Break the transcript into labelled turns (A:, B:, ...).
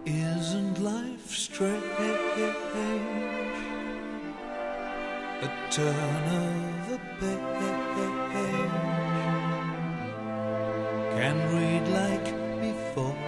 A: Isn't life strange? A turn of the page, can read like before.